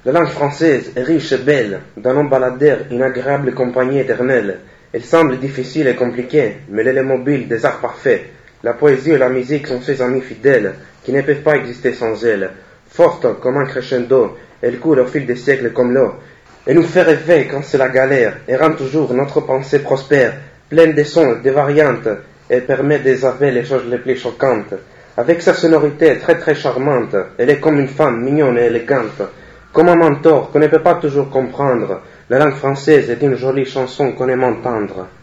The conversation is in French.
La langue française est riche et belle, dans nos baladères une agréable compagnie éternelle. Elle semble difficile et compliquée, mais elle est mobile des arts parfaits. La poésie et la musique sont ses amis fidèles, qui ne peuvent pas exister sans elle. Forte comme un crescendo, elle coule au fil des siècles comme l'eau, et nous fait rêver quand c'est la galère, et rend toujours notre pensée prospère, pleine de sons, de variantes, et permet d'évader les choses les plus choquantes. Avec sa sonorité très très charmante, elle est comme une femme mignonne et élégante. Comme un mentor qu'on ne peut pas toujours comprendre, la langue française est une jolie chanson qu'on aime entendre.